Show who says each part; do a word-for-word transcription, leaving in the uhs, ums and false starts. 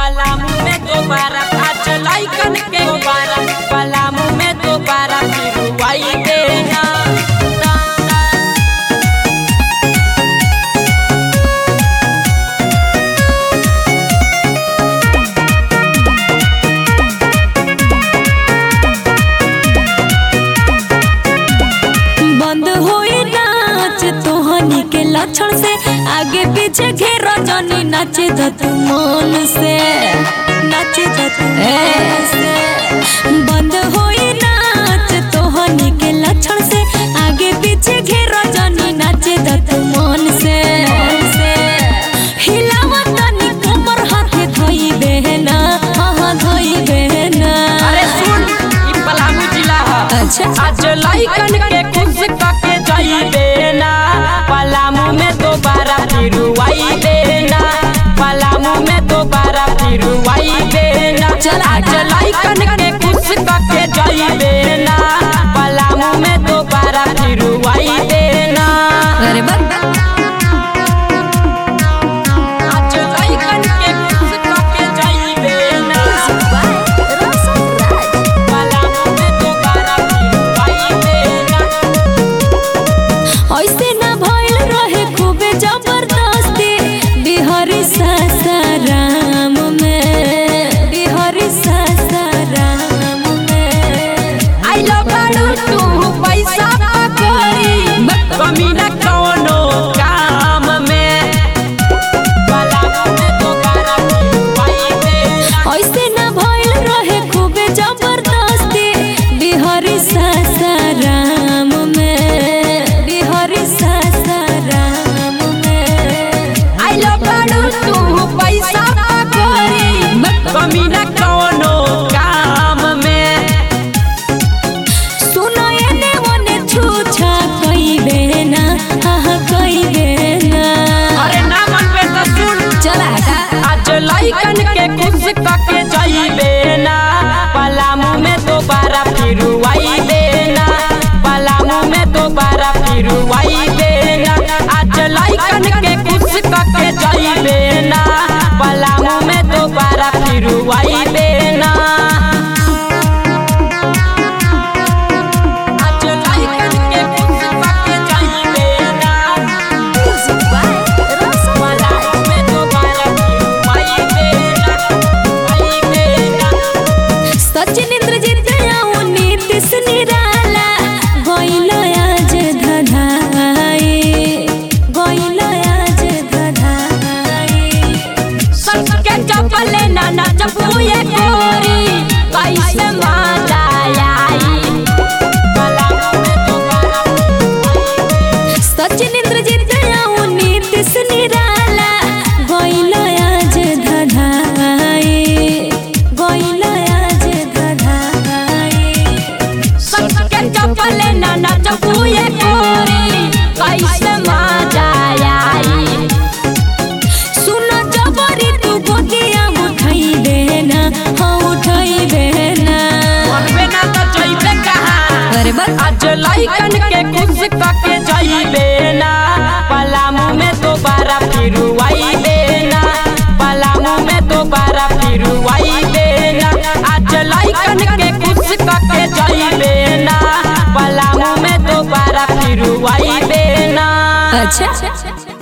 Speaker 1: पलामू में दोबारा आज लइकन के दोबारा पलामू में दोबारा फिर आई देना।
Speaker 2: बंद होई नाच तोहनी के लक्षण से आगे पीछे घेरा जानी नाचे द तू मन से नाचे द तू मन से। बंद होई नाच तोहनी के लक्षण से आगे पीछे घेरा जानी नाचे द तू मन से हिलावा तनी कमर हाथे धोई बहना हाँ धोई बहना।
Speaker 1: अरे सुन ई पलामू जिला है
Speaker 2: अच्छा
Speaker 1: आज लइकन के खुश करके जाई देना पलामू में दोबारा फिर आई देना पलामू में दोबारा फिर आई देना।
Speaker 2: चल
Speaker 1: आज लइकन के खुश करके जाई देना पलामू में दोबारा फिर आई देना।
Speaker 2: अरे बंद
Speaker 1: आज लइकन के खुश करके जाई देना पलामू में दोबारा फिर आई देना।
Speaker 2: ऐसे ना भइल रहे खूबे जबरदस्ती बिहारी सासाराम में बिहारी सासाराम में।
Speaker 1: आई लो बाड़ू तू पैसा पकड़ी कमी न कौनो काम में पलामू में दोबारा फिर आई देना।
Speaker 2: ऐसे ना भइल रहे खूबे जबरदस्ती बिहारी सासाराम में बिहारी सासाराम में।
Speaker 1: आई लो बाड़ू तू पैसा पकड़ी कमी न कौनो काम में।
Speaker 2: सुनो एने ओने छूछा कई बेना हाँ कई बेना।
Speaker 1: अरे ना मन पे तो सुन
Speaker 2: चला
Speaker 1: आज लइकन के खुश करके जाई देना पलामू में दोबारा फिर आई देना पलामू में दोबारा फिर आई देना। आज लइकन के खुश करके जाई देना पलामू में दोबारा फिर आई देना। आज लइकन के खुश करके जाई देना पलामू में दोबारा फिर आई देना आई देना।
Speaker 2: सचिन इंद्रजीत आऊ नीतीश निराला गइल आज धधाई गइल आज धधाई।
Speaker 1: सबके चपले ना नचपुए गोरी कैसे मजा आई पलामू में दोबारा
Speaker 2: सचिन इंद्रजीत आऊ नीतीश निराला गइल आज धधाई गइल आज धधाई।
Speaker 1: सबके चपले ना नचपुए गोरी कैसे मजा आई।
Speaker 2: सुनो जबरी तू गोदिया उठाई देना हाँ उठाई देना।
Speaker 1: मनबे ना तो जइबे कहाँ
Speaker 2: अरे बस
Speaker 1: आज लइकन के खुश करके जाई देना पलामू में दोबारा फिर आई देना पलामू में दोबारा फिर आई देना। आज लइकन के खुश करके जाई देना पलामू में दोबारा फिर आई देना।
Speaker 2: अच्छा।